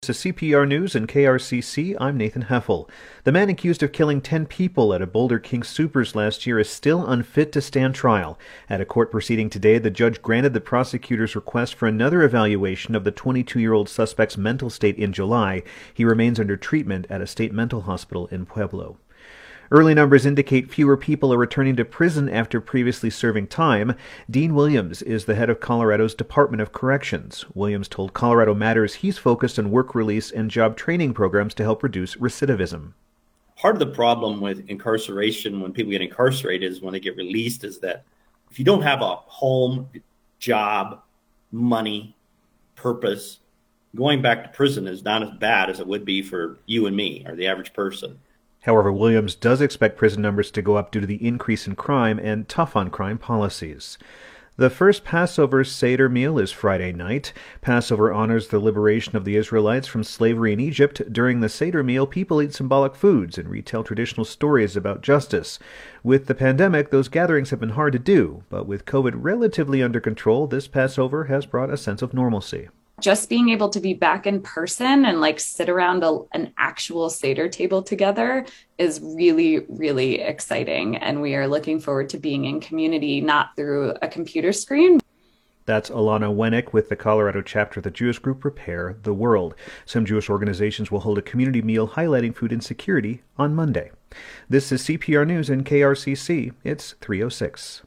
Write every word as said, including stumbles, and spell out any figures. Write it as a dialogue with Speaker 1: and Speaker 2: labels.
Speaker 1: To C P R News and K R C C, I'm Nathan Heffel. The man accused of killing ten people at a Boulder King Soopers last year is still unfit to stand trial. At a court proceeding today, the judge granted the prosecutor's request for another evaluation of the twenty-two-year-old suspect's mental state in July. He remains under treatment at a state mental hospital in Pueblo. Early numbers indicate fewer people are returning to prison after previously serving time. Dean Williams is the head of Colorado's Department of Corrections. Williams told Colorado Matters he's focused on work release and job training programs to help reduce recidivism.
Speaker 2: Part of the problem with incarceration, when people get incarcerated, is when they get released, is that if you don't have a home, job, money, purpose, going back to prison is not as bad as it would be for you and me or the average person.
Speaker 1: However, Williams does expect prison numbers to go up due to the increase in crime and tough-on-crime policies. The first Passover Seder meal is Friday night. Passover honors the liberation of the Israelites from slavery in Egypt. During the Seder meal, people eat symbolic foods and retell traditional stories about justice. With the pandemic, those gatherings have been hard to do, but with COVID relatively under control, this Passover has brought a sense of normalcy.
Speaker 3: Just being able to be back in person and like sit around a, an actual Seder table together is really, really exciting. And we are looking forward to being in community, not through a computer screen.
Speaker 1: That's Alana Wennick with the Colorado chapter of the Jewish group Repair the World. Some Jewish organizations will hold a community meal highlighting food insecurity on Monday. This is C P R News and K R C C. It's three oh six.